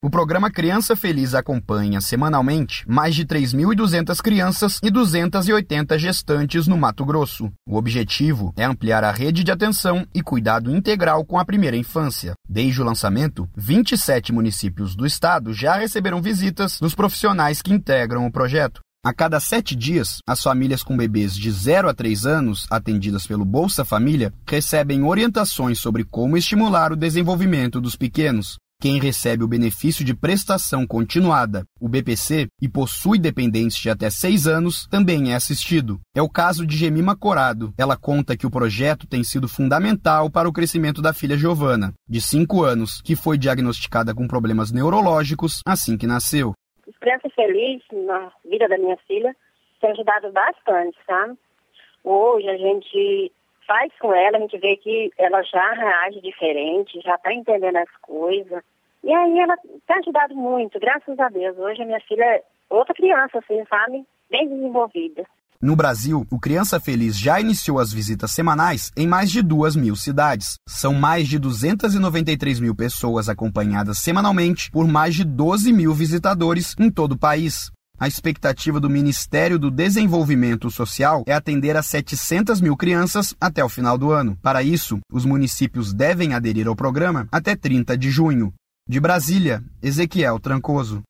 O programa Criança Feliz acompanha semanalmente mais de 3.200 crianças e 280 gestantes no Mato Grosso. O objetivo é ampliar a rede de atenção e cuidado integral com a primeira infância. Desde o lançamento, 27 municípios do estado já receberam visitas dos profissionais que integram o projeto. A cada 7 dias, as famílias com bebês de 0 a 3 anos, atendidas pelo Bolsa Família, recebem orientações sobre como estimular o desenvolvimento dos pequenos. Quem recebe o benefício de prestação continuada, o BPC, e possui dependentes de até 6 anos, também é assistido. É o caso de Gemima Corado. Ela conta que o projeto tem sido fundamental para o crescimento da filha Giovana, de 5 anos, que foi diagnosticada com problemas neurológicos assim que nasceu. Criança Feliz, na vida da minha filha, tem ajudado bastante, sabe? Hoje a gente faz com ela, a gente vê que ela já reage diferente, já está entendendo as coisas. E aí ela tem ajudado muito, graças a Deus. Hoje a minha filha é outra criança, assim, sabe? Bem desenvolvida. No Brasil, o Criança Feliz já iniciou as visitas semanais em mais de 2.000 cidades. São mais de 293 mil pessoas acompanhadas semanalmente por mais de 12 mil visitadores em todo o país. A expectativa do Ministério do Desenvolvimento Social é atender a 700 mil crianças até o final do ano. Para isso, os municípios devem aderir ao programa até 30 de junho. De Brasília, Ezequiel Trancoso.